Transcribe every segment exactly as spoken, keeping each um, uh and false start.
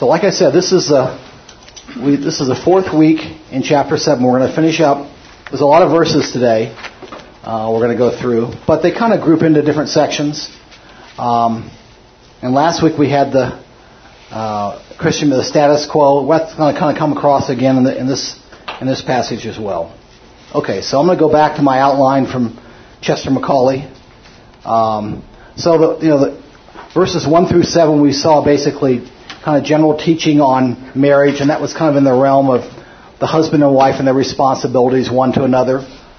So like I said, this is a, we, this is the fourth week in chapter seven. We're going to finish up. There's a lot of verses today uh, we're going to go through, but they kind of group into different sections. Um, and last week we had the uh, Christian, the status quo. That's going to kind of come across again in, the, in this in this passage as well. Okay, so I'm going to go back to my outline from Chester McCauley. Um, so the, you know, the verses one through seven we saw basically kind of general teaching on marriage, and that was kind of in the realm of the husband and wife and their responsibilities one to another.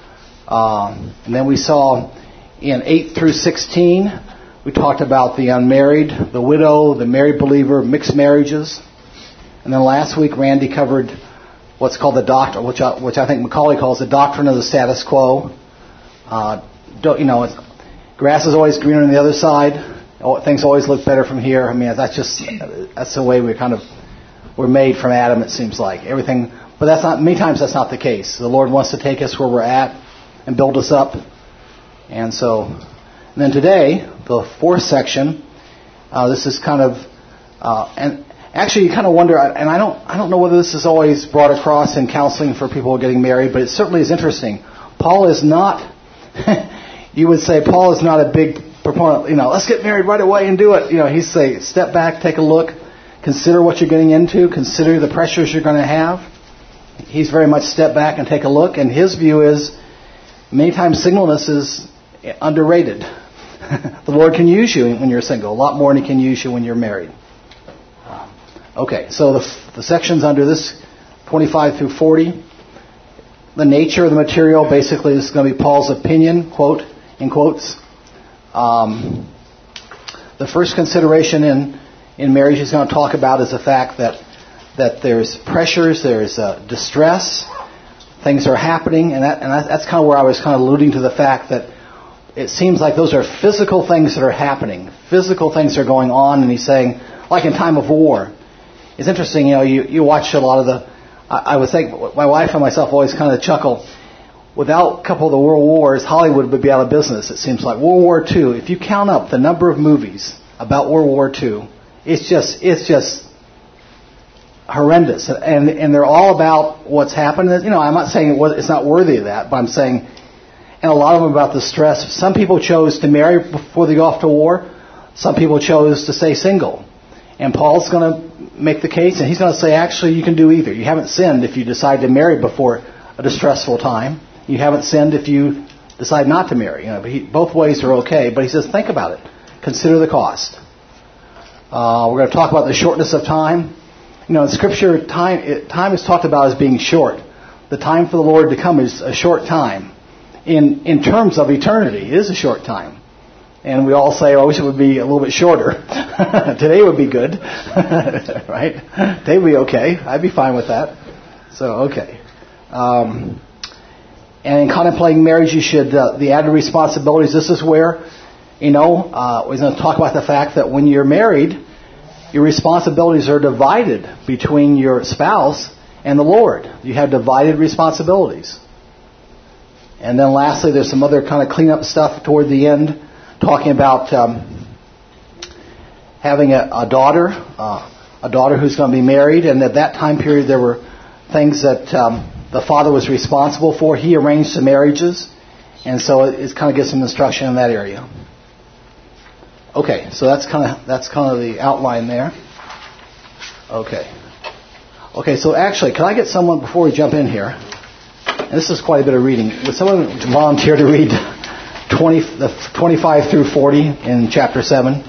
Um, and then we saw in eight through sixteen, we talked about the unmarried, the widow, the married believer, mixed marriages. And then last week, Randy covered what's called the doctrine, which I, which I think Macaulay calls the doctrine of the status quo. Uh, don't, you know, it's, grass is always greener on the other side. Things always look better from here. I mean, that's just, that's the way we kind of, we're made from Adam, it seems like. Everything, but that's not, many times that's not the case. The Lord wants to take us where we're at and build us up. And so, and then today, the fourth section, uh, this is kind of, uh, and actually you kind of wonder, and I don't, I don't know whether this is always brought across in counseling for people getting married, but it certainly is interesting. Paul is not, you would say Paul is not a big proponent, you know, let's get married right away and do it. You know, he's say, step back, take a look, consider what you're getting into, consider the pressures you're going to have. He's very much step back and take a look, and his view is many times singleness is underrated. The Lord can use you when you're single a lot more than He can use you when you're married. Okay, so the, the sections under this twenty-five through forty, the nature of the material, basically this is going to be Paul's opinion, quote, in quotes. Um, the first consideration in, in marriage he's going to talk about is the fact that that there's pressures, there's uh, distress, things are happening, and that and that, that's kind of where I was kind of alluding to the fact that it seems like those are physical things that are happening, physical things are going on, and he's saying, like in time of war. It's interesting, you know, you, you watch a lot of the, I, I would think, my wife and myself always kind of chuckle. Without a couple of the world wars, Hollywood would be out of business, it seems like. World War Two, if you count up the number of movies about World War Two, it's just it's just horrendous. And and they're all about what's happened. You know, I'm not saying it was, it's not worthy of that, but I'm saying, and a lot of them about the stress. Some people chose to marry before they go off to war. Some people chose to stay single. And Paul's going to make the case, and he's going to say, actually, you can do either. You haven't sinned if you decide to marry before a distressful time. You haven't sinned if you decide not to marry. You know, he, both ways are okay. But he says, think about it. Consider the cost. Uh, we're going to talk about the shortness of time. You know, in Scripture, time it, time is talked about as being short. The time for the Lord to come is a short time. In in terms of eternity, it is a short time. And we all say, oh, I wish it would be a little bit shorter. Today would be good. Right? Today would be okay. I'd be fine with that. So, okay. Um... And in contemplating marriage, you should, uh, the added responsibilities, this is where, you know, uh, we're going to talk about the fact that when you're married, your responsibilities are divided between your spouse and the Lord. You have divided responsibilities. And then lastly, there's some other kind of cleanup stuff toward the end, talking about um, having a, a daughter, uh, a daughter who's going to be married. And at that time period, there were things that Um, the father was responsible for. He arranged the marriages, and so it, it kind of gives some instruction in that area. Okay, so that's kind of that's kind of the outline there. Okay, okay. So actually, can I get someone before we jump in here? And this is quite a bit of reading. Would someone volunteer to read twenty, the twenty-five through forty in chapter seven?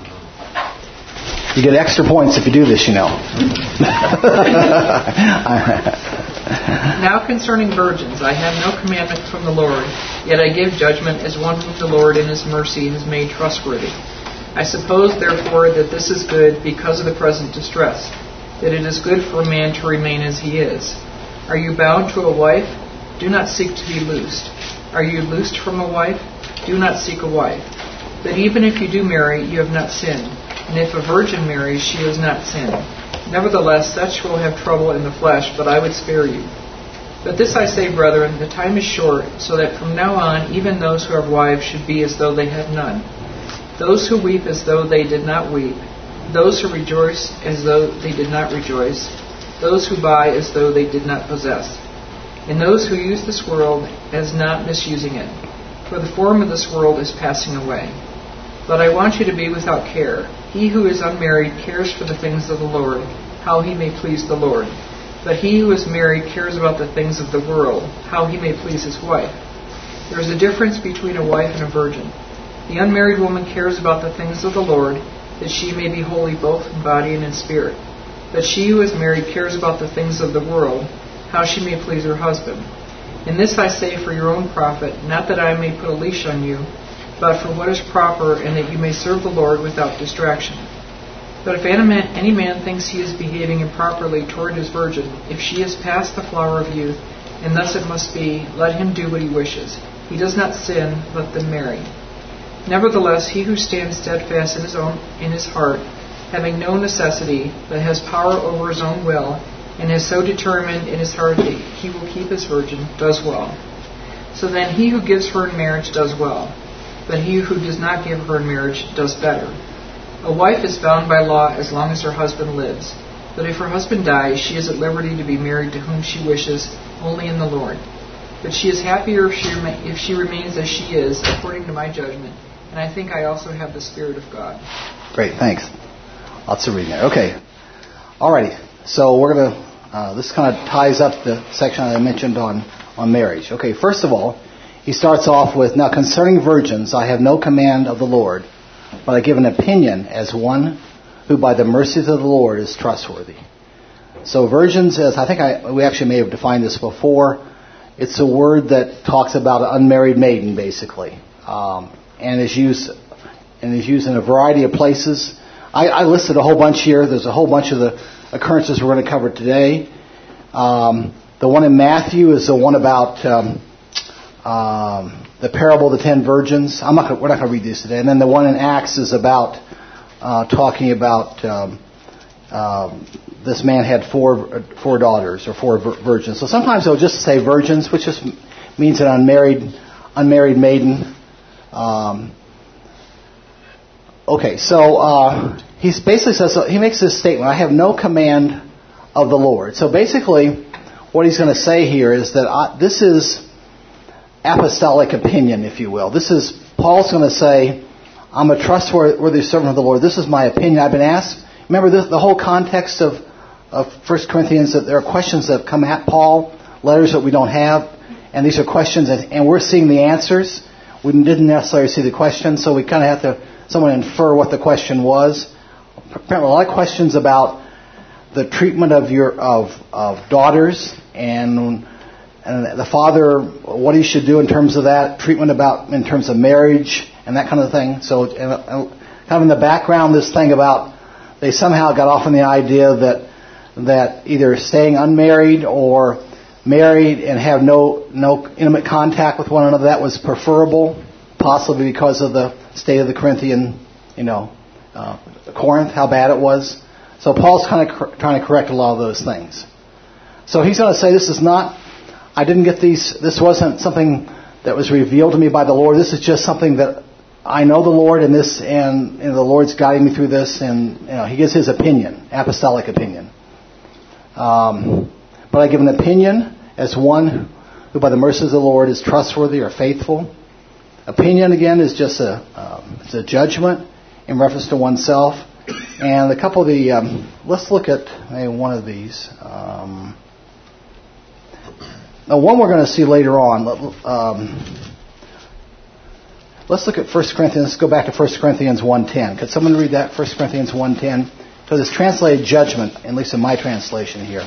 You get extra points if you do this, you know. Now concerning virgins, I have no commandment from the Lord, yet I give judgment as one whom the Lord in His mercy has made trustworthy. I suppose, therefore, that this is good because of the present distress, that it is good for a man to remain as he is. Are you bound to a wife? Do not seek to be loosed. Are you loosed from a wife? Do not seek a wife. But even if you do marry, you have not sinned. And if a virgin marries, she has not sinned. Nevertheless, such will have trouble in the flesh, but I would spare you. But this I say, brethren, the time is short, so that from now on even those who have wives should be as though they had none. Those who weep as though they did not weep. those who rejoice as though they did not rejoice, those who buy as though they did not possess, and those who use this world as not misusing it. For the form of this world is passing away. But I want you to be without care. He who is unmarried cares for the things of the Lord, how he may please the Lord. But he who is married cares about the things of the world, how he may please his wife. There is a difference between a wife and a virgin. The unmarried woman cares about the things of the Lord, that she may be holy both in body and in spirit. But she who is married cares about the things of the world, how she may please her husband. And this I say for your own profit, not that I may put a leash on you, but for what is proper, and that you may serve the Lord without distraction. But if any man, any man thinks he is behaving improperly toward his virgin, if she is past the flower of youth, and thus it must be, let him do what he wishes. He does not sin, let them marry. Nevertheless, he who stands steadfast in his own in his heart, having no necessity, but has power over his own will, and is so determined in his heart that he will keep his virgin, does well. So then he who gives her in marriage does well, but he who does not give her in marriage does better. A wife is bound by law as long as her husband lives, but if her husband dies, she is at liberty to be married to whom she wishes, only in the Lord. But she is happier if she, rem- if she remains as she is, according to my judgment, and I think I also have the Spirit of God. Great, thanks. Lots of reading there. Okay. Alrighty. So we're going to, uh, this kind of ties up the section I mentioned on, on marriage. Okay, first of all, he starts off with, now concerning virgins, I have no command of the Lord, but I give an opinion as one who by the mercies of the Lord is trustworthy. So virgins, as I think I, we actually may have defined this before, it's a word that talks about an unmarried maiden, basically, um, and is used and is used in a variety of places. I, I listed a whole bunch here. There's a whole bunch of the occurrences we're going to cover today. Um, the one in Matthew is the one about um, um, the parable of the ten virgins. I'm not. Gonna, we're not going to read these today. And then the one in Acts is about uh, talking about um, um, this man had four four daughters or four virgins. So sometimes they'll just say virgins, which just means an unmarried unmarried maiden. Um, okay, so uh, he basically says he makes this statement: "I have no command of the Lord." So basically, what he's going to say here is that I, this is apostolic opinion, if you will. This is Paul's going to say, "I'm a trustworthy servant of the Lord. This is my opinion. I've been asked." Remember this, the whole context of of First Corinthians, that there are questions that have come at Paul, letters that we don't have, and these are questions, and, and we're seeing the answers. We didn't necessarily see the questions, so we kind of have to someone infer what the question was. Apparently, a lot of questions about the treatment of your of of daughters and and the father, what he should do in terms of that treatment, about in terms of marriage and that kind of thing. So, and, and kind of in the background, this thing about they somehow got off on the idea that that either staying unmarried or married and have no no intimate contact with one another, that was preferable, possibly because of the state of the Corinthian, you know, uh, Corinth, how bad it was. So Paul's kind of cr- trying to correct a lot of those things. So he's going to say, this is not, I didn't get these, this wasn't something that was revealed to me by the Lord. This is just something that I know the Lord, and this, and, and the Lord's guiding me through this, and you know, he gives his opinion, apostolic opinion. Um, but I give an opinion as one who by the mercies of the Lord is trustworthy or faithful. Opinion, again, is just a um, it's a judgment in reference to oneself. And a couple of the, um, let's look at maybe one of these. Um, now, one we're going to see later on. Um, let's look at First Corinthians. Let's go back to First Corinthians one ten. Could someone read that, First Corinthians one ten? Because it's translated judgment, at least in my translation here.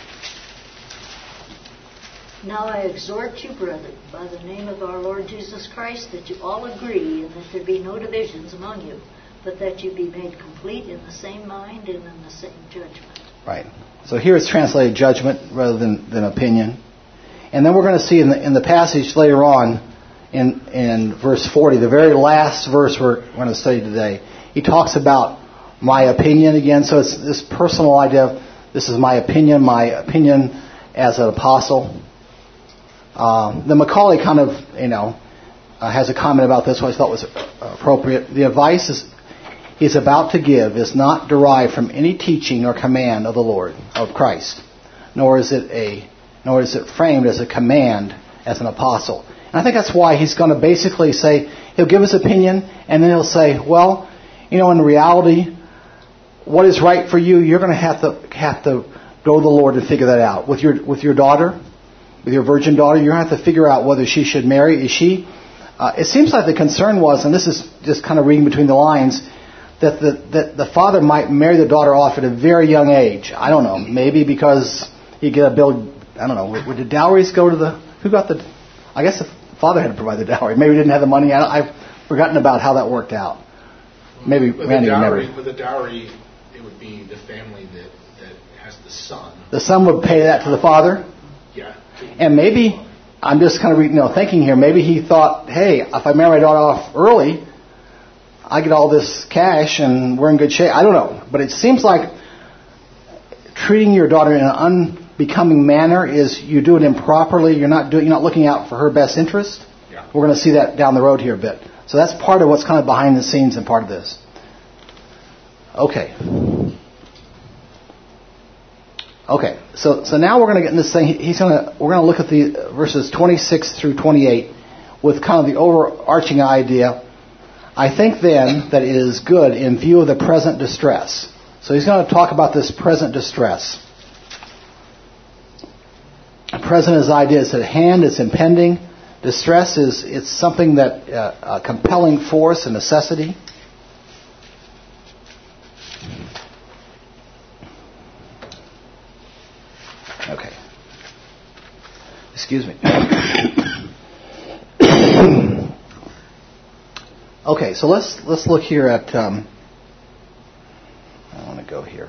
Now I exhort you, brethren, by the name of our Lord Jesus Christ, that you all agree, and that there be no divisions among you, but that you be made complete in the same mind and in the same judgment. Right. So here it's translated judgment rather than, than opinion. And then we're going to see in the, in the passage later on, in, in verse forty, the very last verse we're going to study today, he talks about my opinion again. So it's this personal idea of, this is my opinion, my opinion as an apostle. Um, the Macaulay kind of, you know, uh, has a comment about this, which I thought was appropriate. The advice is, he is about to give is not derived from any teaching or command of the Lord, of Christ, nor is it a, nor is it framed as a command as an apostle. And I think that's why he's going to basically say, he'll give his opinion, and then he'll say, well, you know, in reality, what is right for you, you're going to have to have to go to the Lord and figure that out. With your with your daughter, with your virgin daughter, you're going to have to figure out whether she should marry. Is she? Uh, it seems like the concern was, and this is just kind of reading between the lines, that the that the father might marry the daughter off at a very young age. I don't know, maybe because he get a bill. I don't know. Would the dowries go to the? Who got the? I guess the father had to provide the dowry. Maybe he didn't have the money. I, I've forgotten about how that worked out. Maybe with Randy the dowry, never. With the dowry, it would be the family that, that has the son. The son would pay that to the father? Yeah. And maybe, I'm just kind of you know, thinking here, maybe he thought, hey, if I marry my daughter off early, I get all this cash and we're in good shape. I don't know. But it seems like treating your daughter in an unbecoming manner is you do it improperly. You're not doing, you're not looking out for her best interest. Yeah. We're going to see that down the road here a bit. So that's part of what's kind of behind the scenes and part of this. Okay. Okay. So so now we're going to get in this thing. He's going to we're going to look at the verses twenty-six through twenty-eight with kind of the overarching idea. I think then that it is good in view of the present distress. So he's going to talk about this present distress. Present is idea. It's at hand. It's impending. Distress is it's something that uh, a compelling force, a necessity. Okay. Excuse me. Okay, so let's let's look here at. Um, I want to go here.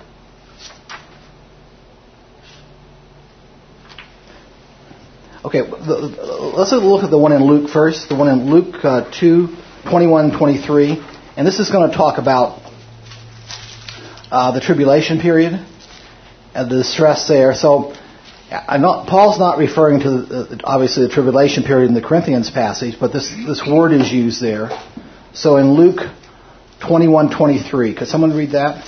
Okay, let's look at the one in Luke first. The one in Luke uh, two, twenty-one and twenty-three. And this is going to talk about uh, the tribulation period and the distress there. So I'm not, Paul's not referring to, the, obviously, the tribulation period in the Corinthians passage, but this, this word is used there. So in Luke twenty-one, twenty-three, could someone read that?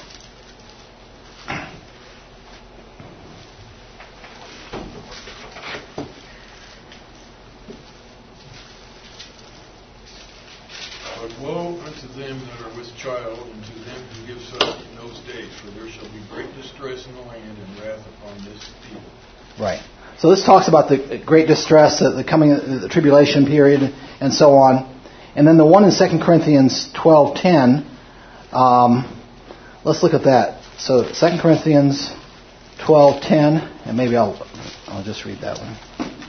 But woe unto them that are with child, and to them who give suck in those days, for there shall be great distress in the land, and wrath upon this people. Right. So this talks about the great distress, the coming, the tribulation period, and so on. And then the one in Second Corinthians twelve ten, um, let's look at that. So Second Corinthians twelve ten, and maybe I'll I'll just read that one.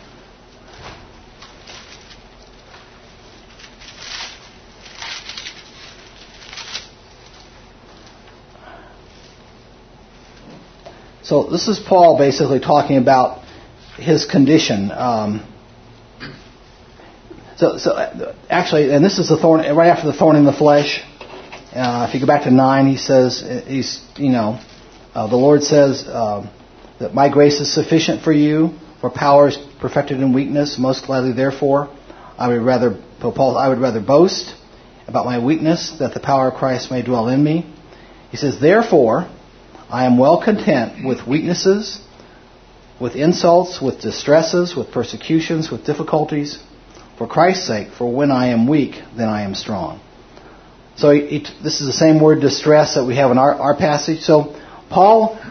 So this is Paul basically talking about his condition. Um, so, so actually, and this is the thorn right after the thorn in the flesh. Uh, if you go back to nine, he says, "He's you know, uh, the Lord says uh, that my grace is sufficient for you, for power is perfected in weakness. Most gladly, therefore, I would rather Paul, I would rather boast about my weakness, that the power of Christ may dwell in me." He says, "Therefore, I am well content with weaknesses, with insults, with distresses, with persecutions, with difficulties, for Christ's sake. For when I am weak, then I am strong." So he, he, this is the same word, distress, that we have in our, our passage. So Paul,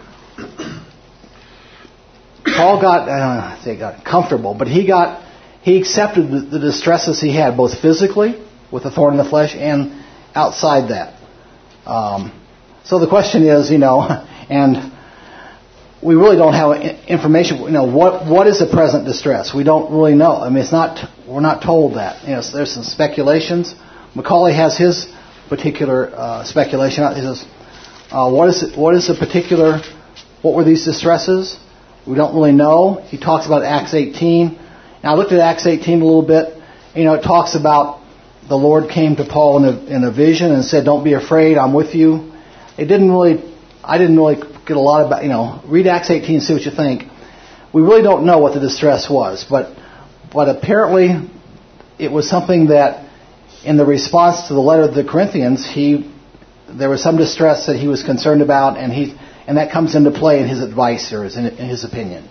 Paul got, uh, I say got comfortable, but he got, he accepted the, the distresses he had, both physically with the thorn in the flesh and outside that. Um, so the question is, you know, and we really don't have information. You know, what what is the present distress? We don't really know. I mean, it's not. We're not told that. You know, so there's some speculations. Macaulay has his particular uh, speculation. He says, uh, "What is it, what is the particular? What were these distresses? We don't really know." He talks about Acts eighteen. Now I looked at Acts eighteen a little bit. You know, it talks about the Lord came to Paul in a, in a vision and said, "Don't be afraid. I'm with you." It didn't really. I didn't really get a lot about, you know, read Acts eighteen, see what you think. We really don't know what the distress was, but but apparently it was something that in the response to the letter of the Corinthians, he there was some distress that he was concerned about, and he and that comes into play in his advice or in, in his opinion.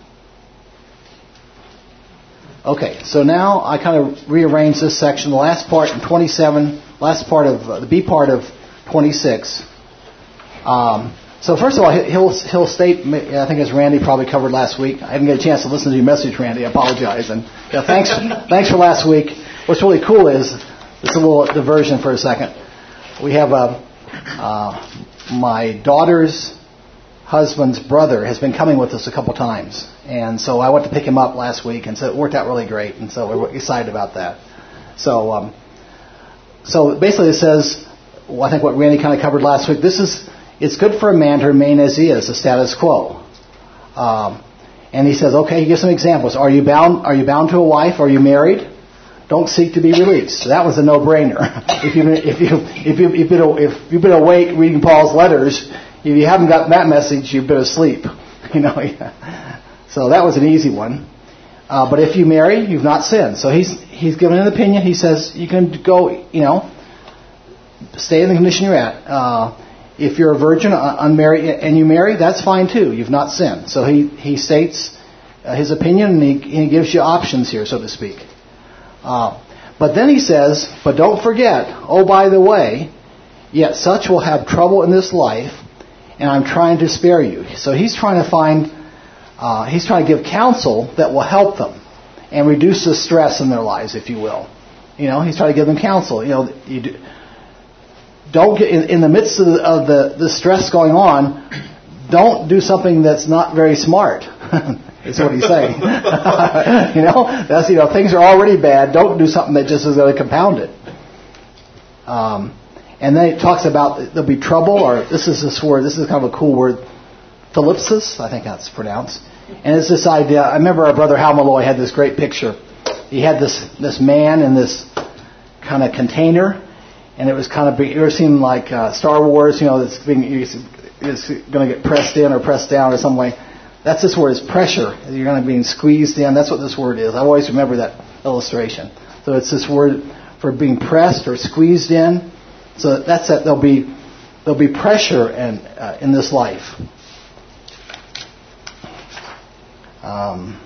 Okay, so now I kind of rearrange this section. The last part in twenty-seven, last part of uh, the B part of twenty-six. Um, so first of all, he'll he'll state. I think as Randy probably covered last week. I didn't get a chance to listen to your message, Randy. I apologize. And yeah, thanks thanks for last week. What's really cool is this is a little diversion for a second. We have a uh, my daughter's husband's brother has been coming with us a couple times, and so I went to pick him up last week, and so it worked out really great, and so we're excited about that. So, um, so basically, it says, well, I think what Randy kind of covered last week. This is it's good for a man to remain as he is, the status quo. Um, and he says, okay, he gives some examples. Are you bound? Are you bound to a wife? Are you married? Don't seek to be released. So that was a no-brainer. if you if you if you if you if you've been awake reading Paul's letters. If you haven't gotten that message, you've been asleep. You know, so that was an easy one. Uh, but if you marry, you've not sinned. So he's he's given an opinion. He says you can go, you know, stay in the condition you're at. Uh, if you're a virgin, uh, unmarried, and you marry, that's fine too. You've not sinned. So he he states uh, his opinion, and he, he gives you options here, so to speak. Uh, but then he says, but don't forget. Oh, by the way, yet such will have trouble in this life. And I'm trying to spare you. So he's trying to find, uh, he's trying to give counsel that will help them and reduce the stress in their lives, if you will. You know, he's trying to give them counsel. You know, you do, don't get in, in the midst of, the, of the, the stress going on. Don't do something that's not very smart. Is what he's saying. You know, that's you know things are already bad. Don't do something that just is going to compound it. Um. And then it talks about there'll be trouble, or this is this word, this is kind of a cool word, thlipsis, I think that's pronounced. And it's this idea, I remember our brother Hal Malloy had this great picture. He had this this man in this kind of container, and it was kind of, you ever seen like uh, Star Wars, you know, it's being it's, it's going to get pressed in or pressed down or some way. That's this word, is pressure. You're going to be squeezed in. That's what this word is. I always remember that illustration. So it's this word for being pressed or squeezed in. So that's it. There'll be there'll be pressure in uh, in this life. Um,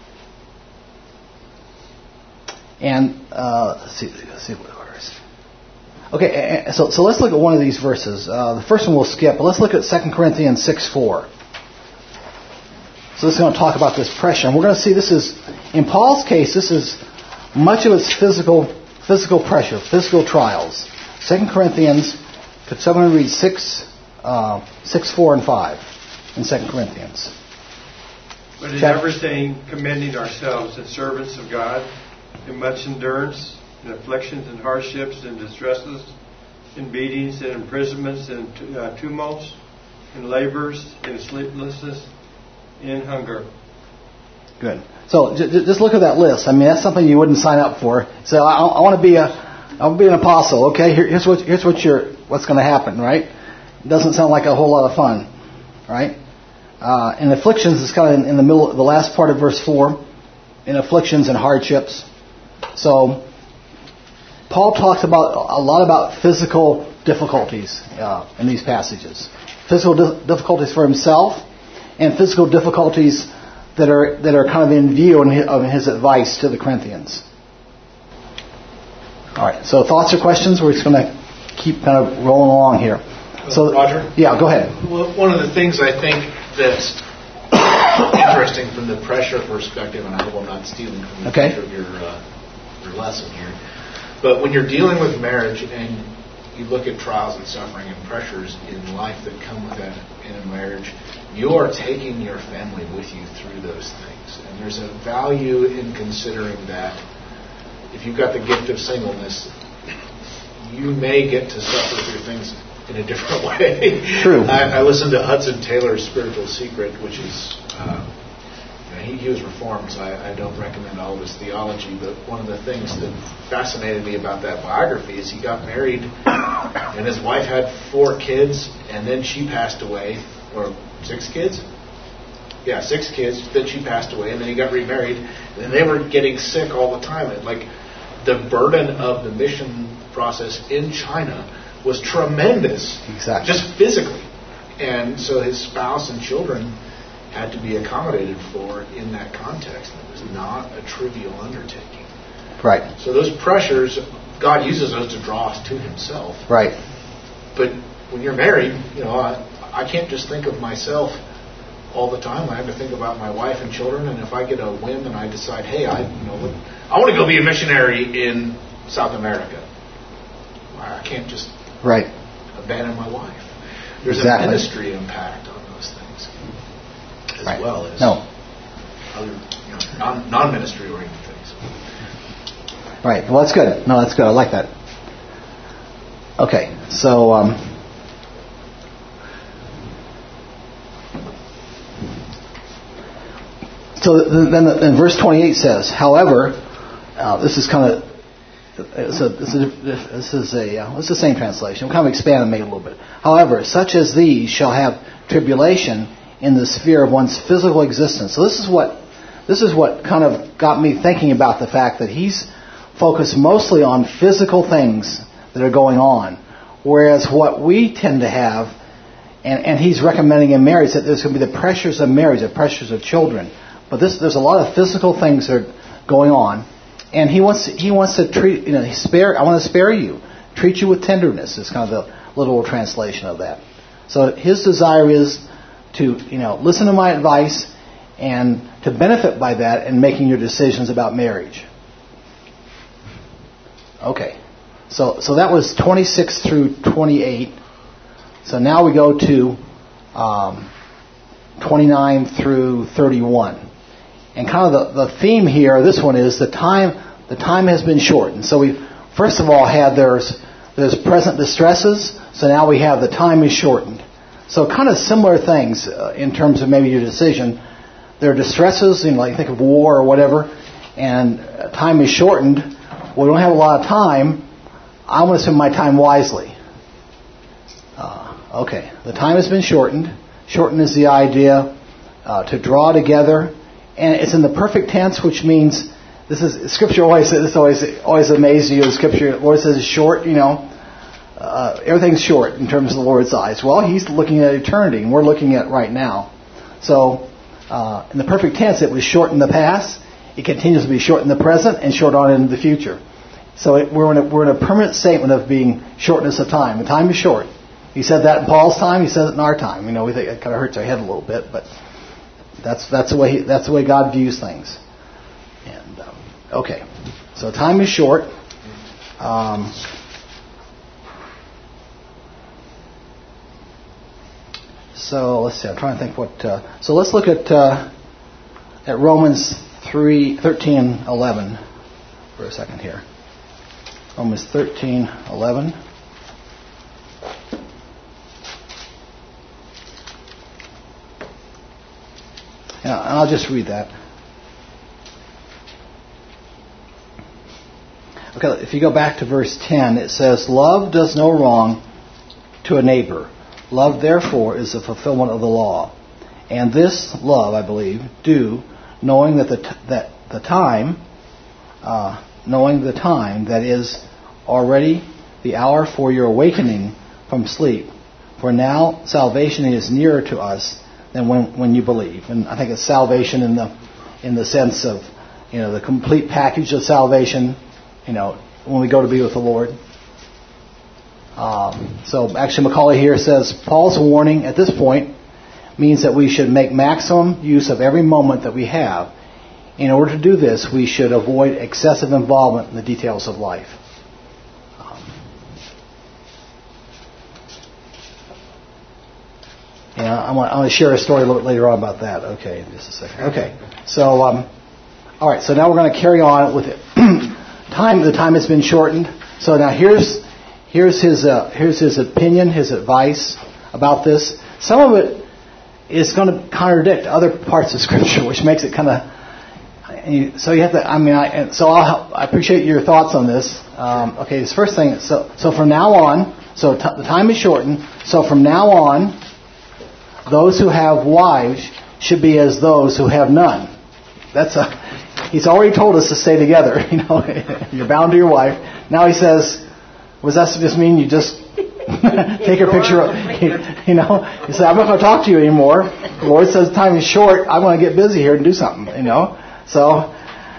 and uh, let's see, let's see what verse. Okay, so so let's look at one of these verses. Uh, the first one we'll skip, but let's look at Second Corinthians six four. So this is going to talk about this pressure, and we're going to see this is in Paul's case. This is much of it's physical physical pressure, physical trials. Second Corinthians, could someone read six, uh, six, four, and five in Second Corinthians? But in Chapter. everything, commending ourselves as servants of God, in much endurance, in afflictions and hardships and distresses, in beatings and imprisonments and uh, tumults, in labors, in sleeplessness, in hunger. Good. So j- just look at that list. I mean, that's something you wouldn't sign up for. So I, I want to be a I'll be an apostle. Okay, Here, here's what here's what you're what's going to happen, right? It doesn't sound like a whole lot of fun, right? Uh, and afflictions is kind of in, in the middle, the last part of verse four, in afflictions and hardships. So Paul talks about a lot about physical difficulties uh, in these passages, physical di- difficulties for himself, and physical difficulties that are that are kind of in view in his, of his advice to the Corinthians. All right. So thoughts or questions? We're just going to keep kind of rolling along here. So, Roger? Yeah, go ahead. Well, one of the things I think that's interesting from the pressure perspective, and I hope I'm not stealing from the Okay. of your, uh, your lesson here, but when you're dealing with marriage and you look at trials and suffering and pressures in life that come with that in a marriage, you are taking your family with you through those things. And there's a value in considering that. If you've got the gift of singleness, you may get to suffer through things in a different way. True. I, I listened to Hudson Taylor's Spiritual Secret, which is, uh, you know, he, he was Reformed, so I, I don't recommend all of his theology, but one of the things that fascinated me about that biography is he got married, and his wife had four kids, and then she passed away, or six kids? Yeah, six kids. Then she passed away, and then he got remarried, and they were getting sick all the time. And like the burden of the mission process in China was tremendous. Exactly. Just physically. And so his spouse and children had to be accommodated for in that context. It was not a trivial undertaking. Right. So those pressures, God uses those to draw us to himself. Right. But when you're married, you know, I, I can't just think of myself all the time. I have to think about my wife and children. And if I get a whim and I decide, hey, I, you know, I want to go be a missionary in South America, I can't just right. abandon my wife. There's exactly. a ministry impact on those things as right. well as no. other, you know, non, non-ministry oriented things. Right. Well, that's good. No, that's good. I like that. Okay. So, um, so then in verse twenty-eight says, however, uh, this is kind of It's a, this is a, this is a uh, it's the same translation. We'll kind of expand and make it a little bit. However, such as these shall have tribulation in the sphere of one's physical existence. So this is what this is what kind of got me thinking about the fact that he's focused mostly on physical things that are going on, whereas what we tend to have, and, and he's recommending in marriage that there's going to be the pressures of marriage, the pressures of children. But this there's a lot of physical things that are going on. And he wants to, he wants to treat, you know, spare. I want to spare you, treat you with tenderness. Is kind of the literal translation of that. So his desire is to, you know, listen to my advice and to benefit by that in making your decisions about marriage. Okay, so so that was twenty-six through twenty-eight. So now we go to um, twenty-nine through thirty-one. And kind of the, the theme here, this one is the time the time has been shortened. So we first of all had there's there's present distresses. So now we have the time is shortened. So kind of similar things uh, in terms of maybe your decision. There are distresses, you know, like think of war or whatever, and uh, time is shortened. Well, we don't have a lot of time. I want to spend my time wisely. Uh, okay, the time has been shortened. Shortened is the idea uh, to draw together. And it's in the perfect tense, which means this is Scripture. Always this always always amazes you. Scripture, the Lord says it's short. You know, uh, everything's short in terms of the Lord's eyes. Well, He's looking at eternity, and we're looking at right now. So, uh, in the perfect tense, it was short in the past. It continues to be short in the present, and short on into the future. So it, we're in a, we're in a permanent statement of being shortness of time. The time is short. He said that in Paul's time. He says it in our time. You know, we think it kind of hurts our head a little bit, but. That's that's the way he, that's the way God views things. And um, okay, so time is short. Um, so let's see. I'm trying to think what. Uh, so let's look at uh, at Romans three thirteen eleven for a second here. Romans thirteen eleven. And I'll just read that. Okay, if you go back to verse ten, it says, love does no wrong to a neighbor. Love, therefore, is the fulfillment of the law. And this love, I believe, do, knowing that the t- that the time, uh, knowing the time that is already the hour for your awakening from sleep. For now salvation is nearer to us than when, when you believe. And I think it's salvation in the in the sense of, you know, the complete package of salvation, you know, when we go to be with the Lord. Um, so actually Macaulay here says, Paul's warning at this point means that we should make maximum use of every moment that we have. In order to do this, we should avoid excessive involvement in the details of life. Yeah, I'm going to share a story a little bit later on about that. Okay, in just a second. Okay, so um, all right. So now we're going to carry on with it. time. The time has been shortened. So now here's here's his uh, here's his opinion, his advice about this. Some of it is going to contradict other parts of Scripture, which makes it kind of. So you have to. I mean, I so I'll, I appreciate your thoughts on this. Um, okay, this first thing. So so from now on, so t- the time is shortened. So from now on. Those who have wives should be as those who have none. That's a. He's already told us to stay together. You know, you're bound to your wife. Now he says, "Was that just mean you just Take your picture. You know, you say, I'm not going to talk to you anymore. The Lord says time is short. I want to get busy here and do something. You know, so.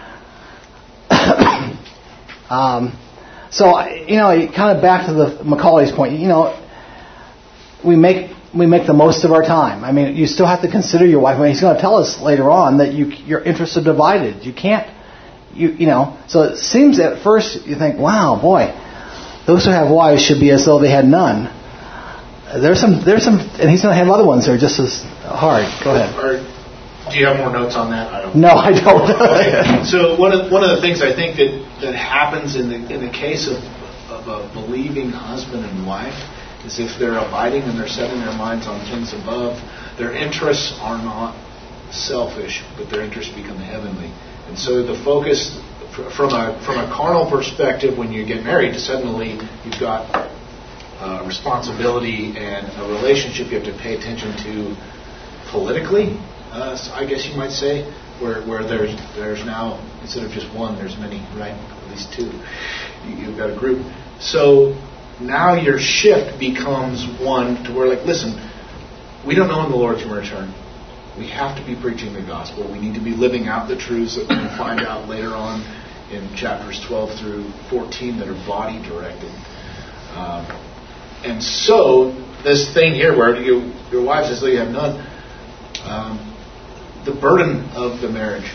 um, so you know, kind of back to the Macaulay's point. You know, we make we make the most of our time. I mean, you still have to consider your wife. I mean, he's going to tell us later on that you your interests are divided. You can't. You you know, so it seems at first you think, wow, boy, those who have wives should be as though they had none. There's some, there's some, and he's going to have other ones that are just as hard. Go ahead. Or, do you have more notes on that? I don't. No, I don't. Okay. So one of one of the things I think that, that happens in the in the case of of a believing husband and wife is if they're abiding and they're setting their minds on things above, their interests are not selfish, but their interests become heavenly. And so the focus from a from a carnal perspective, when you get married, suddenly you've got uh, responsibility and a relationship you have to pay attention to politically, uh, so I guess you might say, where where there's there's now, instead of just one, there's many, right? At least two. You've got a group. So now your shift becomes one to where, like, listen, we don't know when the Lord's going to return. We have to be preaching the gospel. We need to be living out the truths that we'll find out later on in chapters twelve through fourteen that are body directed. Um, and so this thing here where you, your wife says, "Oh, you have none," um, the burden of the marriage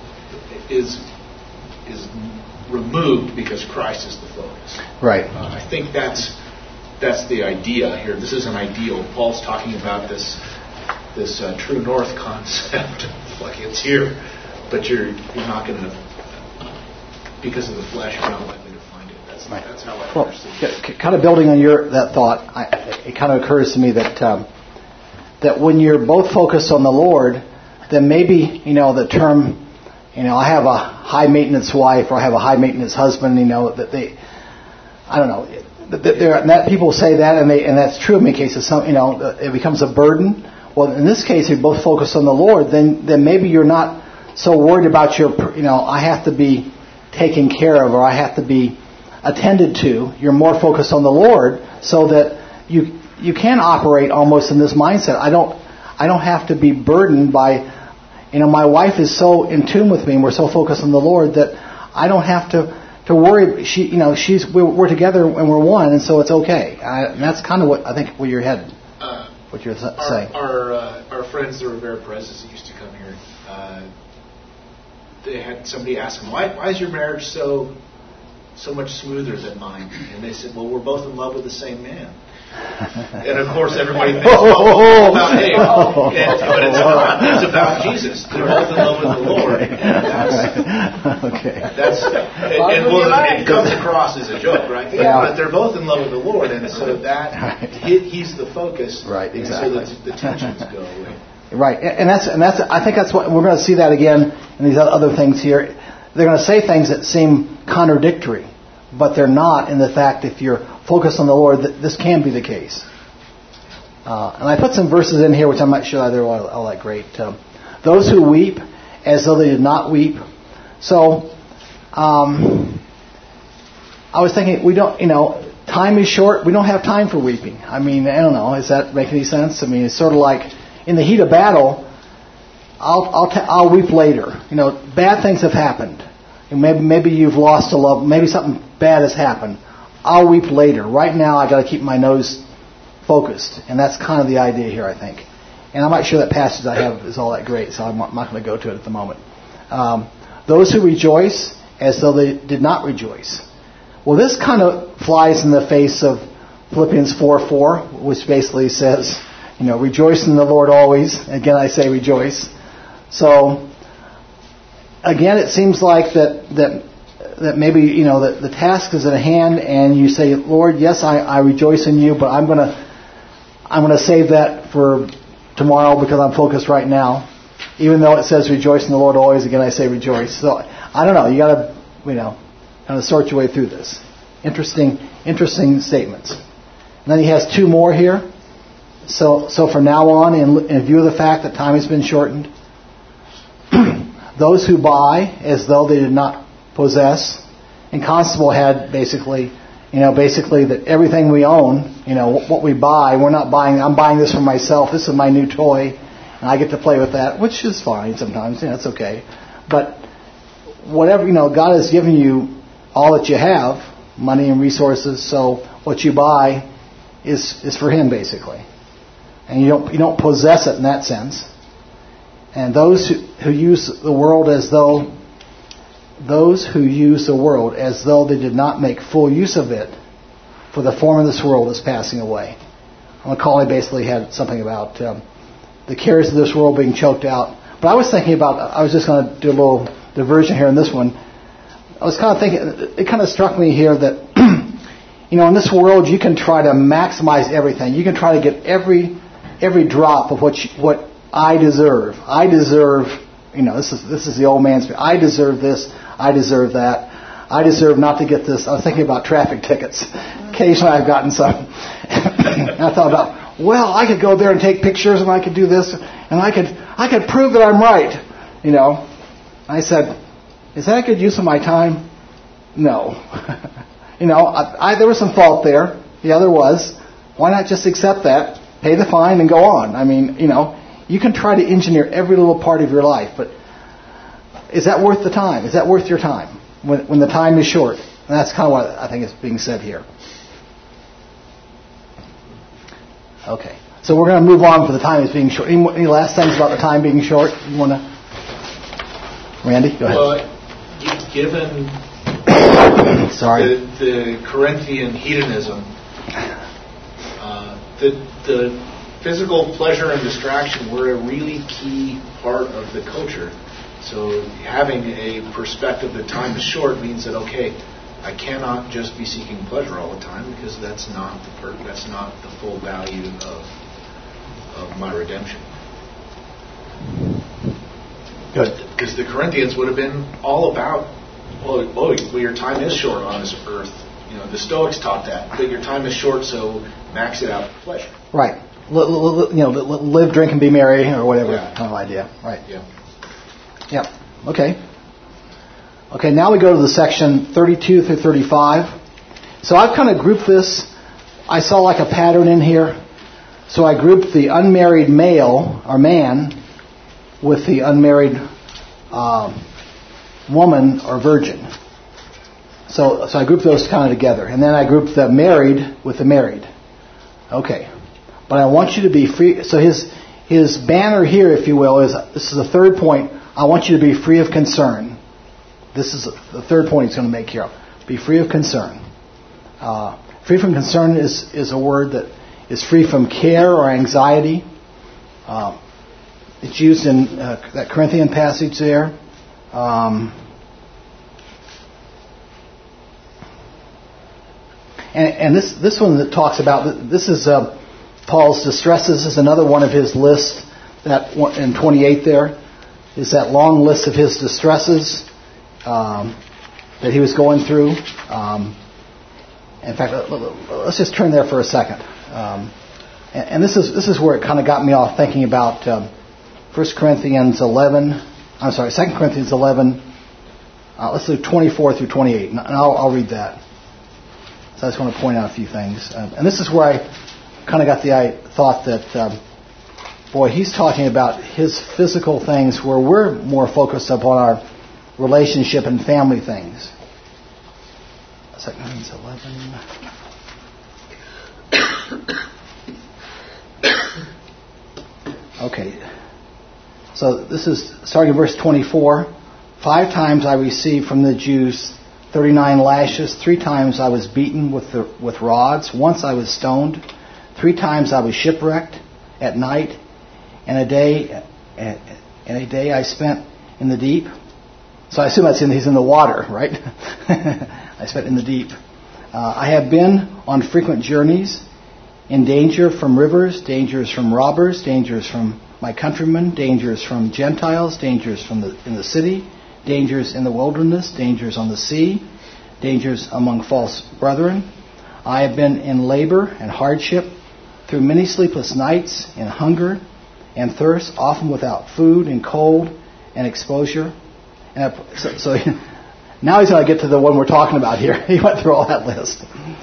is is removed because Christ is the focus. Right. Uh, I think that's that's the idea here. This is an ideal. Paul's talking about this. This uh, true north concept, like it's here, but you're you're not going to, because of the flesh, you're not likely to find it. That's right. That's how I well, understand it. Kind of building on your that thought, I, it kind of occurs to me that um, that when you're both focused on the Lord, then maybe you know the term, you know, I have a high maintenance wife or I have a high maintenance husband. You know that they, I don't know, that, that, that people say that and they and that's true in many cases. Some you know it becomes a burden. Well, in this case, you're both focused on the Lord. Then, then maybe you're not so worried about your, you know, I have to be taken care of or I have to be attended to. You're more focused on the Lord, so that you you can operate almost in this mindset. I don't I don't have to be burdened by, you know, my wife is so in tune with me, and we're so focused on the Lord that I don't have to to worry. She, you know, she's we're, we're together and we're one, and so it's okay. I, and that's kind of what I think where you're headed. Uh, What you're our, saying. Our uh, our friends, the Rivera Perez's, that used to come here, uh, they had somebody ask them, why why is your marriage so so much smoother than mine? And they said, well, we're both in love with the same man. And of course, everybody thinks, well, well, about him. And, but it's about, it's about Jesus. They're both in love with the Lord. And that's, okay. That's, and, and well, it comes across as a joke, right? Yeah. But they're both in love with the Lord, and so that Right. he, he's the focus. Right, exactly. And so the, the tensions go away. Right, and that's and that's I think that's what we're going to see that again in these other things here. They're going to say things that seem contradictory, but they're not in the fact if you're focused on the Lord, that this can be the case. Uh, and I put some verses in here which I'm not sure they're all, all that great. Um, Those who weep as though they did not weep. So, um, I was thinking, we don't, you know, time is short. We don't have time for weeping. I mean, I don't know. Does that make any sense? I mean, it's sort of like in the heat of battle, I'll I'll, t- I'll weep later. You know, bad things have happened. Maybe maybe you've lost a love. Maybe something bad has happened. I'll weep later. Right now, I got to keep my nose focused, and that's kind of the idea here, I think. And I'm not sure that passage I have is all that great, so I'm not going to go to it at the moment. Um, those who rejoice as though they did not rejoice. Well, this kind of flies in the face of Philippians four four, which basically says, you know, rejoice in the Lord always. Again, I say rejoice. So, again, it seems like that that that maybe, you know, the, the task is at hand, and you say, Lord, yes, I, I rejoice in you, but I'm going to I'm going to save that for tomorrow because I'm focused right now. Even though it says rejoice in the Lord always, again, I say rejoice. So, I don't know. You got to, you know, kind of sort your way through this. Interesting, interesting statements. And then he has two more here. So, so from now on, in, in view of the fact that time has been shortened, those who buy as though they did not possess, and Constable had basically You know, basically that everything we own, you know, what we buy, we're not buying, I'm buying this for myself, this is my new toy, and I get to play with that, which is fine sometimes, you know, it's okay. But whatever, you know, God has given you all that you have, money and resources, so what you buy is is for Him, basically. And you don't you don't possess it in that sense. And those who, who use the world as though those who use the world as though they did not make full use of it, for the form of this world is passing away. Macaulay basically had something about um, the cares of this world being choked out. But I was thinking about, I was just going to do a little diversion here in this one. I was kind of thinking, it kind of struck me here that, you know, in this world you can try to maximize everything. You can try to get every every drop of what you, what I deserve. I deserve, you know, this is this is the old man's, I deserve this, I deserve that. I deserve not to get this. I was thinking about traffic tickets. Occasionally I've gotten some. And I thought about, well, I could go there and take pictures, and I could do this, and I could I could prove that I'm right. You know, I said, is that a good use of my time? No. You know, I, I, there was some fault there. Yeah, there was. Why not just accept that, pay the fine, and go on? I mean, you know, you can try to engineer every little part of your life, but is that worth the time? Is that worth your time when, when the time is short? And that's kind of what I think is being said here. Okay, so we're going to move on for the time is being short. Any, any last things about the time being short? You want to, Randy? Go ahead. Well, given Sorry. the, the Corinthian hedonism, uh, the the physical pleasure and distraction were a really key part of the culture. So having a perspective that time is short means that, okay, I cannot just be seeking pleasure all the time, because that's not the per- that's not the full value of of my redemption. Good. Because the Corinthians would have been all about, well, oh, well, your time is short on this earth. You know, the Stoics taught that, that your time is short, so max it out for pleasure. Right. L- l- l- you know, live, drink, and be merry, or whatever Yeah. kind of idea. Right. Yeah. Yep. Okay. Okay, now we go to the section thirty-two through thirty-five. So I've kind of grouped this. I saw like a pattern in here. So I grouped the unmarried male, or man, with the unmarried uh, woman, or virgin. So, so I grouped those kind of together. And then I grouped the married with the married. Okay. But I want you to be free. So his his banner here, if you will, is, this is the third point. I want you to be free of concern. This is the third point he's going to make here. Be free of concern. Uh, free from concern is, is a word that is free from care or anxiety. Uh, it's used in uh, that Corinthian passage there. Um, and, and this this one that talks about, this is uh, Paul's distresses. This is another one of his lists, that one, in twenty-eight there is that long list of his distresses um, that he was going through. Um, in fact, let's just turn there for a second. Um, and, and this is this is where it kind of got me off thinking about um, First Corinthians eleven. I'm sorry, Second Corinthians eleven. Uh, let's do twenty-four through twenty-eight, and I'll, I'll read that. So I just want to point out a few things. Um, and this is where I kind of got the I thought that, um, boy, he's talking about his physical things, where we're more focused upon our relationship and family things. Second Corinthians eleven. Okay. So this is starting in verse twenty-four. Five times I received from the Jews thirty-nine lashes. Three times I was beaten with the, with rods. Once I was stoned. Three times I was shipwrecked at night. And a day, and a day I spent in the deep. So I assume that's in, he's in the water, right? I spent in the deep. Uh, I have been on frequent journeys, in danger from rivers, dangers from robbers, dangers from my countrymen, dangers from Gentiles, dangers from the in the city, dangers in the wilderness, dangers on the sea, dangers among false brethren. I have been in labor and hardship, through many sleepless nights, in hunger and thirst, often without food and cold and exposure. And I, so, so Now he's going to get to the one we're talking about here. He went through all that list.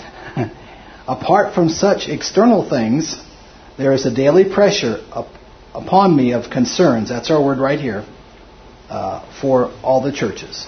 Apart from such external things, there is a daily pressure up, upon me of concerns. That's our word right here. Uh, for all the churches.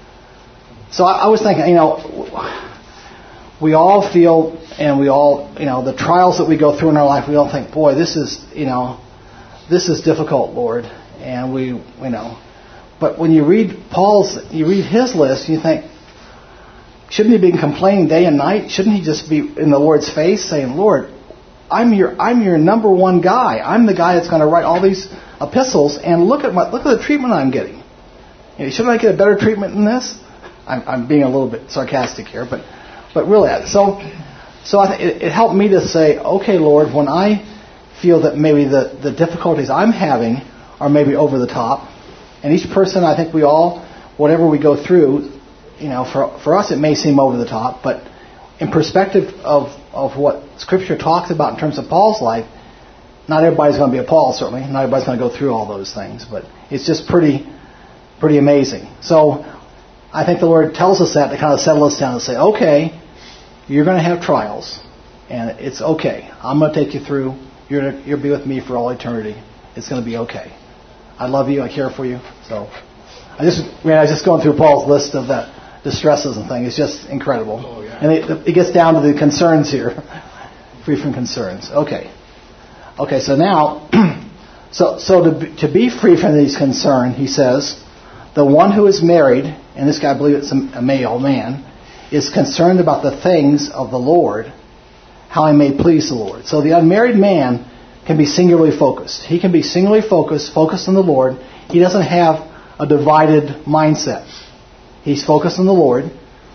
So I, I was thinking, you know, we all feel, and we all, you know, the trials that we go through in our life, we all think, boy, this is, you know, this is difficult, Lord. And we, you know, but when you read Paul's, you read his list, you think, shouldn't he be complaining day and night? Shouldn't he just be in the Lord's face saying, Lord, I'm your, I'm your number one guy. I'm the guy that's going to write all these epistles, and look at my, look at the treatment I'm getting. You know, shouldn't I get a better treatment than this? I'm, I'm being a little bit sarcastic here, but but really, so so I th- it, it helped me to say, okay, Lord, when I feel that maybe the, the difficulties I'm having are maybe over the top, and each person, I think we all, whatever we go through, you know, for for us it may seem over the top, but in perspective of of what Scripture talks about in terms of Paul's life. Not everybody's going to be a Paul, certainly. Not everybody's going to go through all those things. But it's just pretty pretty amazing. So I think the Lord tells us that to kind of settle us down and say, okay, you're going to have trials. And it's okay. I'm going to take you through. You're going to, you'll be with me for all eternity. It's going to be okay. I love you. I care for you. So I just, I mean, I was just going through Paul's list of the distresses and things. It's just incredible. Oh, yeah. And it, it gets down to the concerns here. Free from concerns. Okay. Okay, so now, so so to be, to be free from these concerns, he says, the one who is married, and this guy, I believe it's a, a male man, is concerned about the things of the Lord, how he may please the Lord. So the unmarried man can be singularly focused. He can be singularly focused, focused on the Lord. He doesn't have a divided mindset. He's focused on the Lord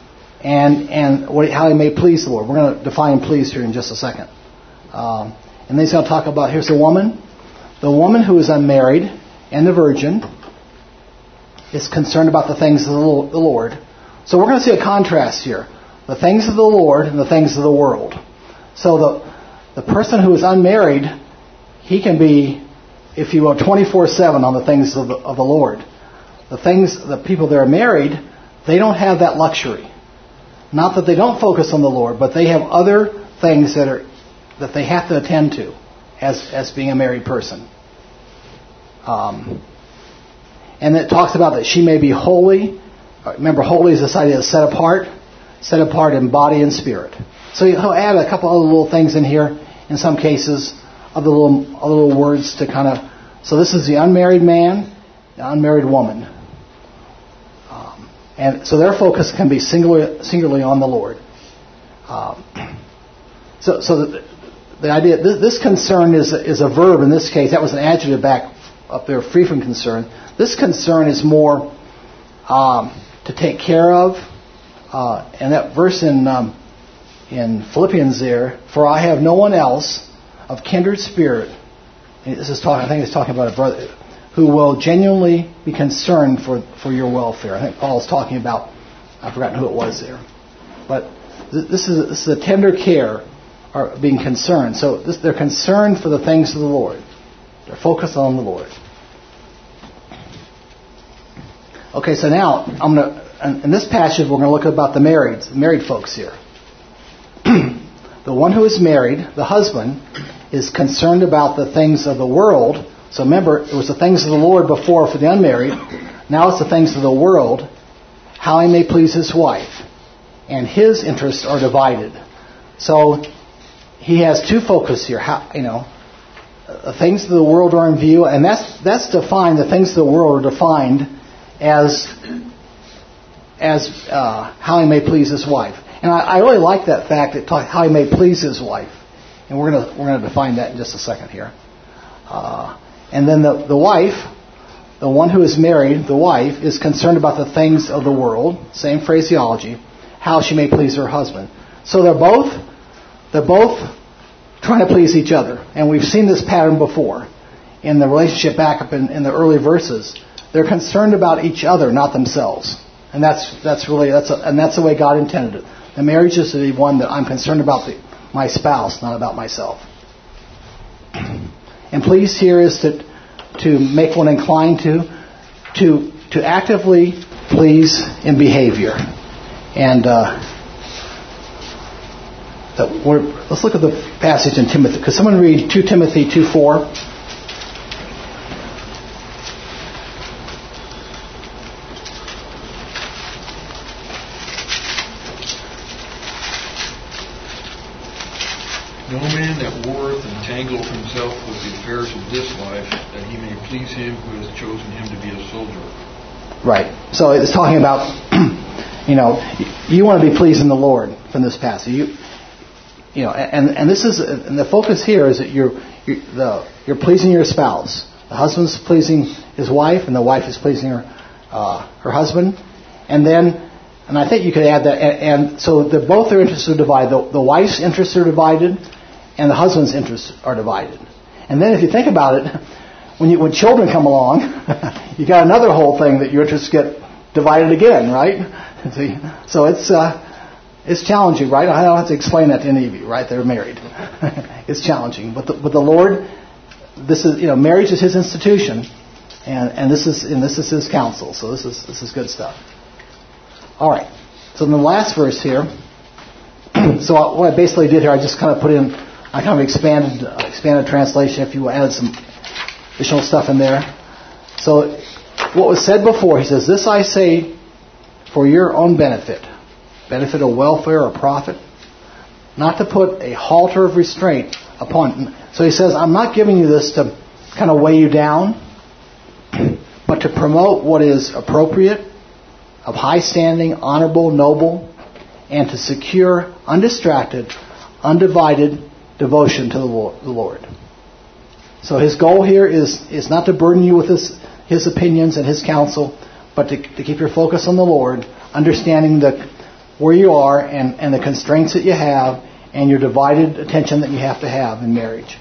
and and what, how he may please the Lord. We're going to define please here in just a second. Um, and then he's going to talk about, here's the woman. The woman who is unmarried and the virgin is concerned about the things of the Lord. So we're going to see a contrast here. The things of the Lord and the things of the world. So the the person who is unmarried, he can be, if you will, twenty-four seven on the things of the, of the Lord. The things, the people that are married, they don't have that luxury. Not that they don't focus on the Lord, but they have other things that are that they have to attend to as as being a married person. Um, and it talks about that she may be holy. Remember, holy is this idea of set apart, set apart in body and spirit. So he'll add a couple other little things in here, in some cases, of the little, little words to kind of... So this is the unmarried man, the unmarried woman. Um, and so their focus can be singularly, singularly on the Lord. Um, so so the, the idea... This, this concern is, is a verb in this case. That was an adjective back up there, free from concern. This concern is more um, to take care of. Uh, and that verse in... Um, in Philippians there, for I have no one else of kindred spirit, this is talking, I think it's talking about a brother, who will genuinely be concerned for, for your welfare. I think Paul's talking about, I've forgotten who it was there. But this is, this is a tender care, or being concerned. So this, they're concerned for the things of the Lord. They're focused on the Lord. Okay, so now, I'm going to, in this passage, we're going to look about the married, married folks here. The one who is married, the husband, is concerned about the things of the world. So remember, it was the things of the Lord before for the unmarried. Now it's the things of the world, how he may please his wife. And his interests are divided. So he has two focus here. How, you know, the things of the world are in view, and that's that's defined. The things of the world are defined as as uh, how he may please his wife. And I, I really like that fact that talk, how he may please his wife, and we're gonna we're gonna define that in just a second here. Uh, and then the the wife, the one who is married, the wife is concerned about the things of the world. Same phraseology, how she may please her husband. So they're both they're both trying to please each other, and we've seen this pattern before in the relationship back up in, in the early verses. They're concerned about each other, not themselves, and that's that's really that's a, and that's the way God intended it. The marriage is to be one that I'm concerned about the, my spouse, not about myself. And please here is to to make one inclined to to to actively please in behavior. And uh, the, we're, let's look at the passage in Timothy. Could someone read Second Timothy two four? No man that warreth entangleth himself with the affairs of this life, that he may please him who has chosen him to be a soldier. Right. So it's talking about, you know, you want to be pleasing the Lord from this passage. You, you know, and and this is, and the focus here is that you're you're, the, you're pleasing your spouse. The husband's pleasing his wife, and the wife is pleasing her uh, her husband. And then, and I think you could add that, and, and so the both their interests are divided. The, the wife's interests are divided, and the husband's interests are divided. And then if you think about it, when you, when children come along, you got another whole thing that your interests get divided again, right? See? So it's uh, it's challenging, right? I don't have to explain that to any of you, right? They're married. It's challenging, but the, but the Lord, this is, you know, marriage is His institution, and, and this is and this is His counsel. So this is this is good stuff. All right. So in the last verse here, so what I basically did here, I just kind of put in, I kind of expanded uh, expanded translation. If you added some additional stuff in there. So what was said before, he says, "This I say for your own benefit, benefit of welfare or profit, not to put a halter of restraint upon." So he says, I'm not giving you this to kind of weigh you down, but to promote what is appropriate, of high standing, honorable, noble, and to secure undistracted, undivided devotion to the Lord. So his goal here is, is not to burden you with his, his opinions and his counsel, but to, to keep your focus on the Lord, understanding the, where you are and, and the constraints that you have and your divided attention that you have to have in marriage.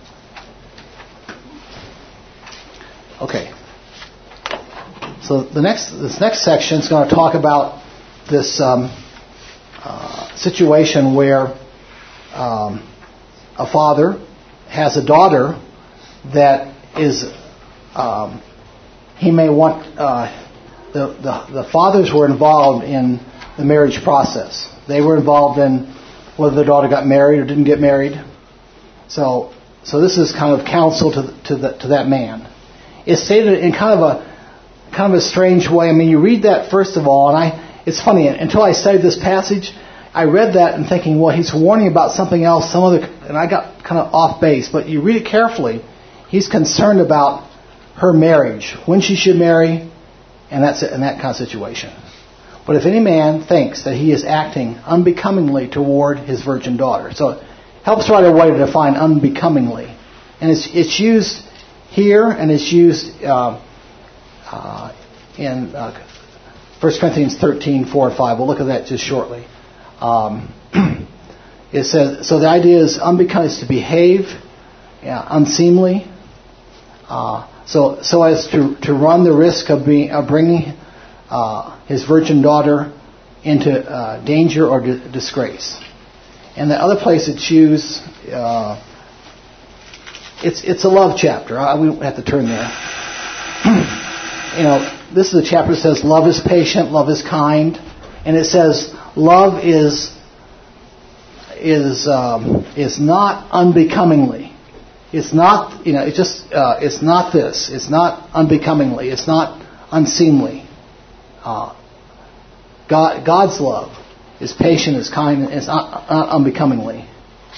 Okay. So the next this next section is going to talk about this um, uh, situation where um, a father has a daughter that is um, he may want uh, the, the the fathers were involved in the marriage process. They were involved in whether the daughter got married or didn't get married. So so this is kind of counsel to to the, to that man. It's stated in kind of a kind of a strange way. I mean, you read that first of all, and I it's funny, until I studied this passage, I read that and thinking, well, he's warning about something else, some other, and I got kind of off base. But you read it carefully, he's concerned about her marriage, when she should marry, and that's it, and that kind of situation. But if any man thinks that he is acting unbecomingly toward his virgin daughter, so it helps right away to define unbecomingly, and it's it's used here, and it's used uh, uh, in uh, First Corinthians thirteen, four and five. We'll look at that just shortly. Um, it says, so the idea is unbecoming is to behave yeah, unseemly, uh, so so as to, to run the risk of being of bringing uh, his virgin daughter into uh, danger or di- disgrace. And the other place it's used, uh, it's it's a love chapter. I, we have to turn there. You know, this is a chapter that says love is patient, love is kind, and it says love is is um, is not unbecomingly. It's not, you know, it's just uh, it's not this. It's not unbecomingly. It's not unseemly. Uh, God, God's love is patient, is kind, and it's not, not unbecomingly.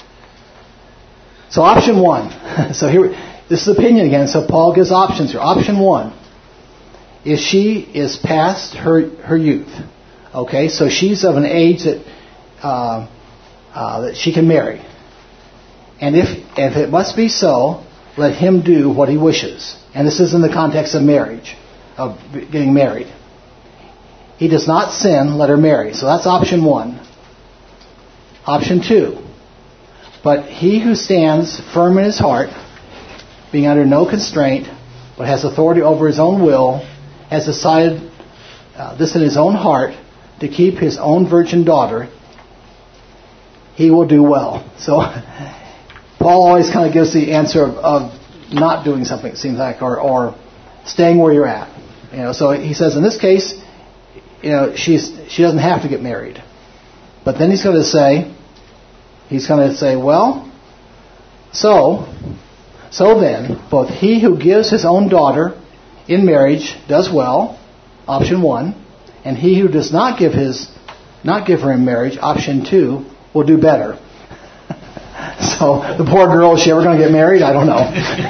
So option one. So here, this is opinion again. So Paul gives options here. Option one is she is past her her youth. Okay, so she's of an age that uh, uh, that she can marry. And if if it must be so, let him do what he wishes. And this is in the context of marriage, of getting married. He does not sin, let her marry. So that's option one. Option two. But he who stands firm in his heart, being under no constraint, but has authority over his own will, has decided uh, this in his own heart, to keep his own virgin daughter, he will do well. So Paul always kind of gives the answer of, of not doing something, it seems like, or, or staying where you're at. You know, so he says in this case, you know, she's she doesn't have to get married. But then he's going to say, he's going to say, well, so, so then, both he who gives his own daughter in marriage does well, option one, and he who does not give his, not give her in marriage, option two, will do better. So the poor girl, is she ever going to get married? I don't know.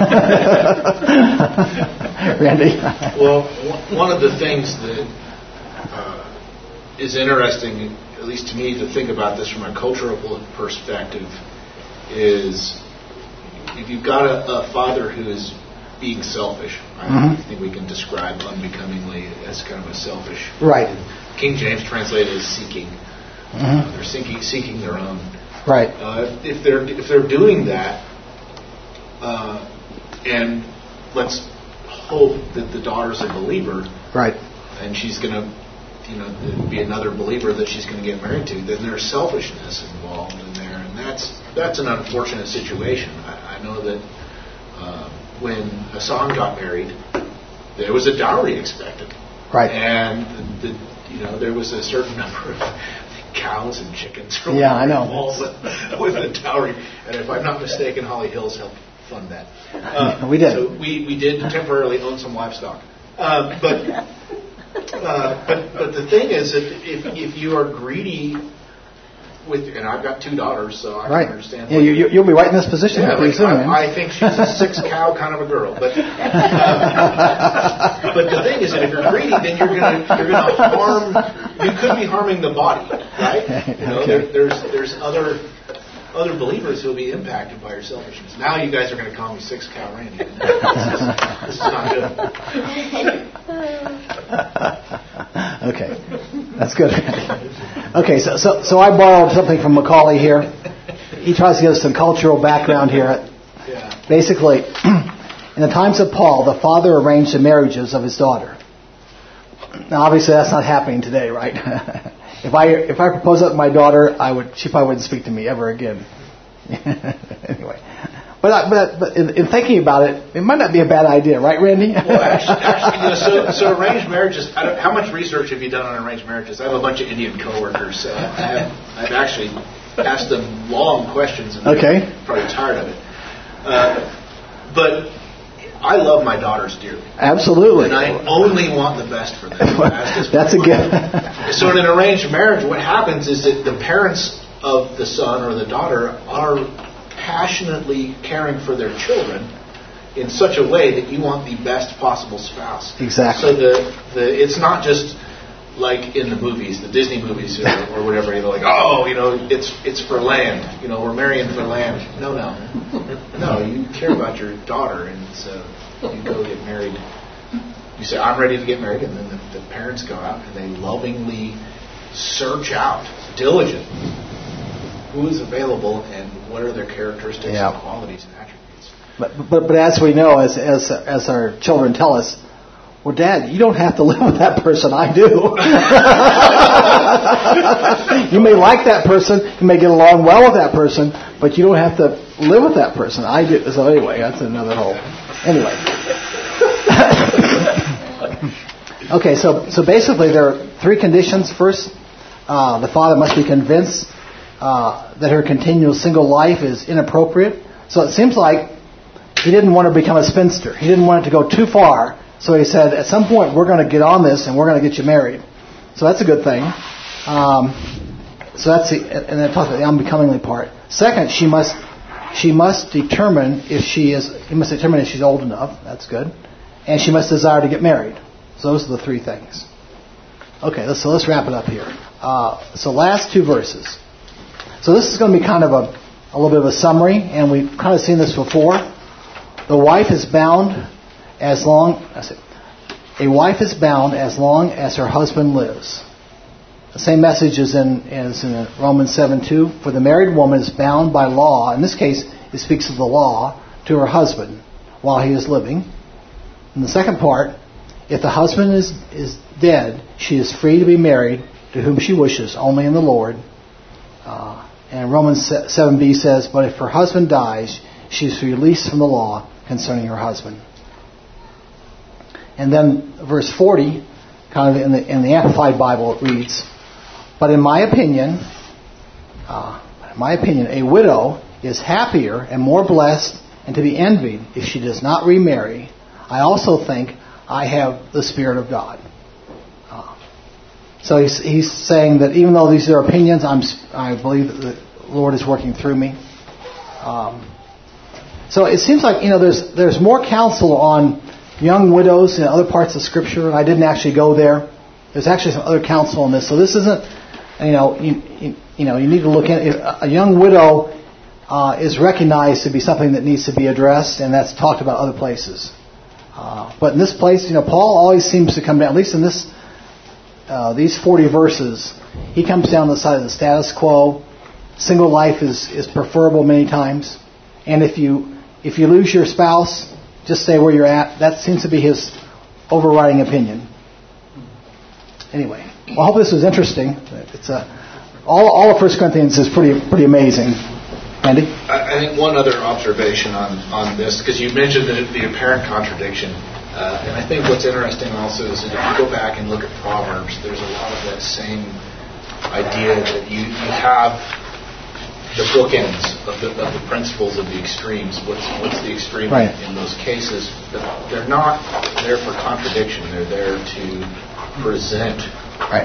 Randy? Well, one of the things that uh, is interesting, at least to me, to think about this from a cultural perspective, is if you've got a, a father who is being selfish, I mm-hmm. think we can describe unbecomingly as kind of a selfish. Right. King James translated as seeking. Mm-hmm. Uh, they're seeking, seeking their own. Right. Uh, if they're if they're doing that, uh, and let's hope that the daughter's a believer, right, and she's going to, you know, be another believer that she's going to get married to, then there's selfishness involved in there, and that's that's an unfortunate situation. I, I know that uh, when Hassan got married, there was a dowry expected, right, and the, the, you know there was a certain number of cows and chickens. Yeah, I know. With, with a dowry, and if I'm not mistaken, Holly Hills helped fund that. Uh, we did. So we, we did temporarily own some livestock, uh, but uh, but but the thing is, if if, if you are greedy with, and I've got two daughters, so I right. can understand. Yeah, you, you'll be right in this position yeah, pretty like, soon, I, man. I think she's a six cow kind of a girl, but uh, but the thing is that if you're greedy, then you're gonna you're gonna harm. You could be harming the body, right? You know, okay. there, there's there's other other believers who will be impacted by your selfishness. Now you guys are going to call me six cow Randy. This is, this is not good. Okay, that's good. Okay, so so so I borrowed something from Macaulay here. He tries to give us some cultural background here. Yeah. Basically, in the times of Paul, the father arranged the marriages of his daughter. Now, obviously, that's not happening today, right? if I if I proposed that to my daughter, I would she probably wouldn't speak to me ever again. Anyway, but I, but but in, in thinking about it, it might not be a bad idea, right, Randy? Well, actually, actually you know, so so arranged marriages. I don't, how much research have you done on arranged marriages? I have a bunch of Indian coworkers. Uh, I have, I've actually asked them long questions, and okay. they're probably tired of it. Uh, but I love my daughters dearly. Absolutely. And I only want the best for them. That's a gift. So in an arranged marriage, what happens is that the parents of the son or the daughter are passionately caring for their children in such a way that you want the best possible spouse. Exactly. So the, the it's not just like in the movies, the Disney movies or, or whatever, you know, like, oh, you know, it's it's for land. You know, we're marrying for land. No, no. No, you care about your daughter, and so you go get married. You say, I'm ready to get married, and then the, the parents go out and they lovingly search out, diligently, who is available and what are their characteristics yeah. and qualities and attributes. But, but but as we know, as as as our children tell us, well, Dad, you don't have to live with that person. I do. You may like that person, you may get along well with that person, but you don't have to live with that person. I do. So anyway, that's another whole. Anyway. Okay, so so basically there are three conditions. First, uh, the father must be convinced uh, that her continual single life is inappropriate. So it seems like he didn't want her to become a spinster. He didn't want it to go too far. So he said, at some point we're going to get on this and we're going to get you married. So that's a good thing. Um, so that's the, and then talk about the unbecomingly part. Second, she must she must determine if she is. He must determine if she's old enough. That's good. And she must desire to get married. So those are the three things. Okay, let's, so let's wrap it up here. Uh, so last two verses. So this is going to be kind of a, a little bit of a summary, and we've kind of seen this before. The wife is bound as long as a wife is bound as long as her husband lives. The same message is in is in Romans seven two. For the married woman is bound by law. In this case, it speaks of the law to her husband while he is living. And the second part, if the husband is is dead, she is free to be married to whom she wishes, only in the Lord. Uh, and Romans seven b says, but if her husband dies, she is released from the law concerning her husband. And then verse forty kind of in the in the Amplified Bible it reads, but in my opinion, uh, in my opinion, a widow is happier and more blessed and to be envied if she does not remarry. I also think I have the Spirit of God. Uh, so he's he's saying that even though these are opinions, I'm I believe that the Lord is working through me. Um, so it seems like, you know, there's there's more counsel on young widows in other parts of Scripture. I didn't actually go there. There's actually some other counsel on this. So this isn't, you know, you, you, you know, you need to look at it. A young widow uh, is recognized to be something that needs to be addressed, and that's talked about other places. Uh, but in this place, you know, Paul always seems to come down, at least in this uh, these forty verses, he comes down the side of the status quo. Single life is, is preferable many times. And if you if you lose your spouse, just stay where you're at. That seems to be his overriding opinion. Anyway, well, I hope this was interesting. It's a, all all of First Corinthians is pretty pretty amazing. Andy? I, I think one other observation on, on this, because you mentioned the, the apparent contradiction, uh, and I think what's interesting also is that if you go back and look at Proverbs, there's a lot of that same idea that you, you have the bookends of the, of the principles of the extremes. What's what's the extreme right. in those cases? They're not there for contradiction. They're there to present right.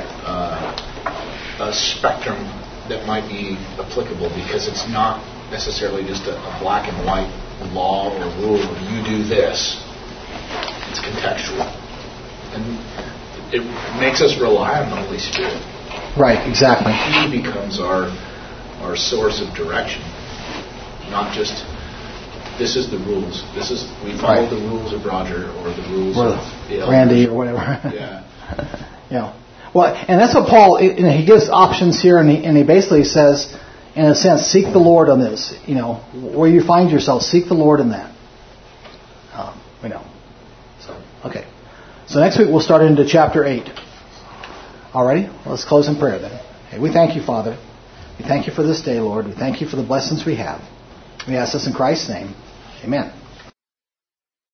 uh, a spectrum that might be applicable, because it's not necessarily just a, a black and white law or rule. You do this. It's contextual, and it makes us rely on the Holy Spirit. Right. Exactly. He becomes our our source of direction, not just this is the rules. This is we follow right. the rules of Roger or the rules or of the Randy or whatever. Yeah. yeah. Well, and that's what Paul, you know, he gives options here, and he, and he basically says, in a sense, seek the Lord on this. You know, where you find yourself, seek the Lord in that. Um, you know. So, okay. So next week we'll start into chapter eight. Alrighty? Well, let's close in prayer then. Okay, we thank you, Father. We thank you for this day, Lord. We thank you for the blessings we have. We ask this in Christ's name. Amen.